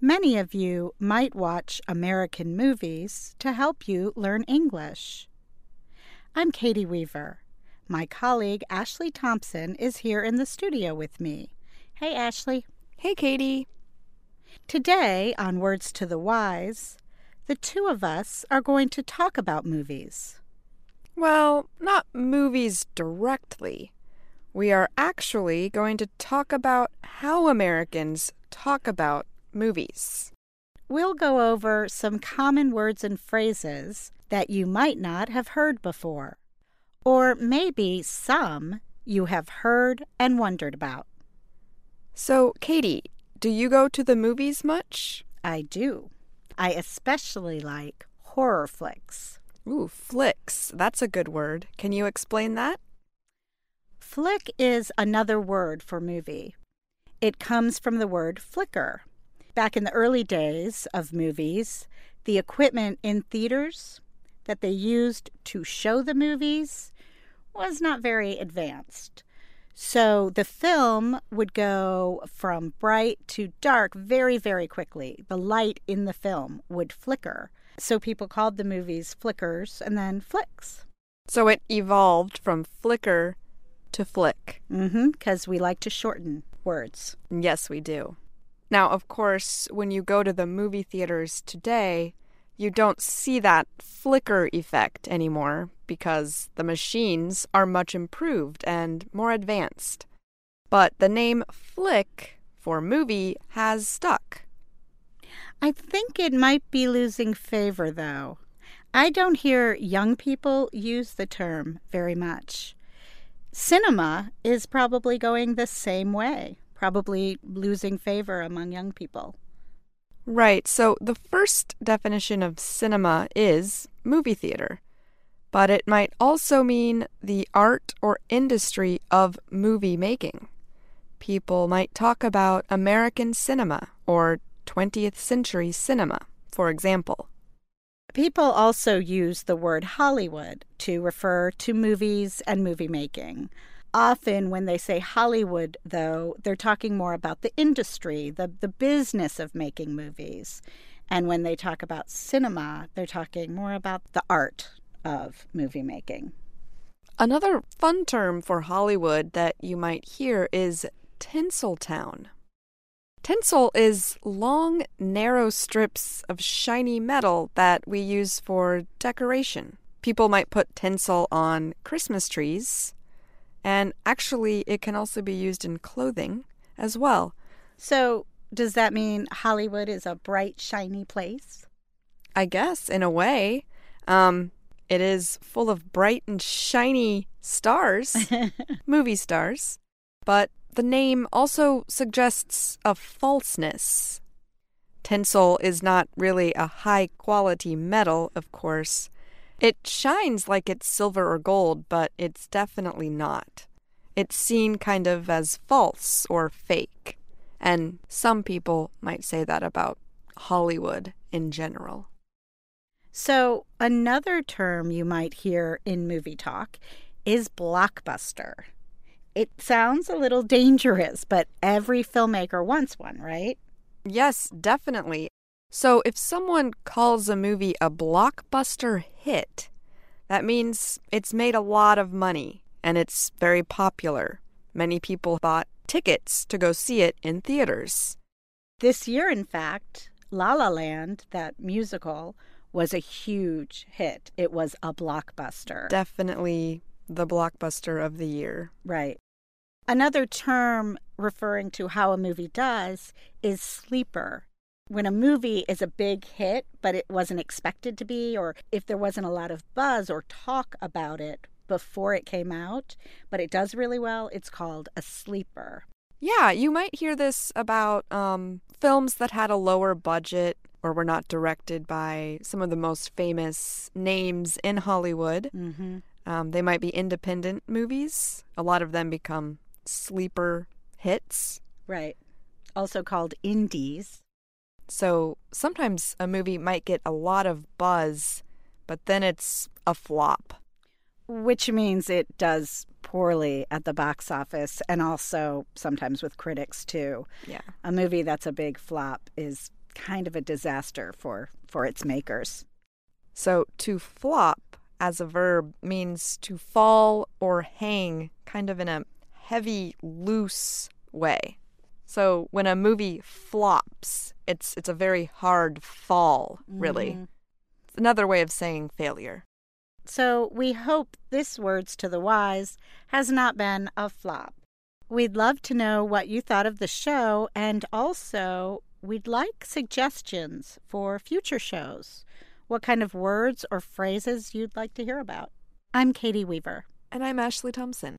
Many of you might watch American movies to help you learn English. I'm Katie Weaver. My colleague Ashley Thompson is here in the studio with me. Hey, Ashley. Hey, Katie. Today on Words to the Wise, the two of us are going to talk about movies. Well, not movies directly. We are actually going to talk about how Americans talk about movies. We'll go over some common words and phrases that you might not have heard before, or maybe some you have heard and wondered about. So, Katie, do you go to the movies much? I do. I especially like horror flicks. Ooh, flicks. That's a good word. Can you explain that? Flick is another word for movie. It comes from the word flicker. Back in the early days of movies, the equipment in theaters that they used to show the movies was not very advanced. So the film would go from bright to dark very, very quickly. The light in the film would flicker. So people called the movies flickers and then flicks. So it evolved from flicker to flick. Because we like to shorten words. Yes, we do. Now, of course, when you go to the movie theaters today, you don't see that flicker effect anymore because the machines are much improved and more advanced. But the name flick for movie has stuck. I think it might be losing favor, though. I don't hear young people use the term very much. Cinema is probably going the same way, probably losing favor among young people. Right, so the first definition of cinema is movie theater, but it might also mean the art or industry of movie making. People might talk about American cinema or 20th century cinema, for example. People also use the word Hollywood to refer to movies and movie making. Often when they say Hollywood, though, they're talking more about the industry, the business of making movies. And when they talk about cinema, they're talking more about the art of movie making. Another fun term for Hollywood that you might hear is Tinseltown. Tinsel is long, narrow strips of shiny metal that we use for decoration. People might put tinsel on Christmas trees. And actually, it can also be used in clothing as well. So, does that mean Hollywood is a bright, shiny place? I guess, in a way. It is full of bright and shiny stars, movie stars. But the name also suggests a falseness. Tinsel is not really a high-quality metal, of course. It shines like it's silver or gold, but it's definitely not. It's seen kind of as false or fake. And some people might say that about Hollywood in general. So another term you might hear in movie talk is blockbuster. It sounds a little dangerous, but every filmmaker wants one, right? Yes, definitely. So if someone calls a movie a blockbuster hit, that means it's made a lot of money and it's very popular. Many people bought tickets to go see it in theaters. This year, in fact, La La Land, that musical, was a huge hit. It was a blockbuster. Definitely the blockbuster of the year. Right. Another term referring to how a movie does is sleeper. When a movie is a big hit, but it wasn't expected to be, or if there wasn't a lot of buzz or talk about it before it came out, but it does really well, it's called a sleeper. Yeah, you might hear this about films that had a lower budget or were not directed by some of the most famous names in Hollywood. They might be independent movies. A lot of them become sleeper hits. Right. Also called indies. So sometimes a movie might get a lot of buzz, but then it's a flop. Which means it does poorly at the box office and also sometimes with critics too. Yeah. A movie that's a big flop is kind of a disaster for its makers. So to flop as a verb means to fall or hang kind of in a heavy, loose way. So when a movie flops, it's a very hard fall, really. Mm-hmm. It's another way of saying failure. So we hope this Words to the Wise has not been a flop. We'd love to know what you thought of the show, and also we'd like suggestions for future shows. What kind of words or phrases you'd like to hear about. I'm Katie Weaver. And I'm Ashley Thompson.